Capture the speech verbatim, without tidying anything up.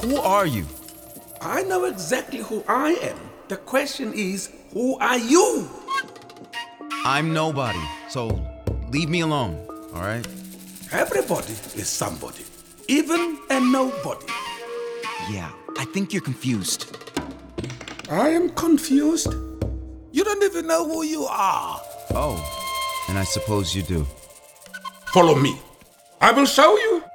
Who are you? I know exactly who I am. The question is, who are you? I'm nobody, so leave me alone, all right? Everybody is somebody, even a nobody. Yeah, I think you're confused. I am confused. You don't even know who you are. Oh, and I suppose you do. Follow me. I will show you.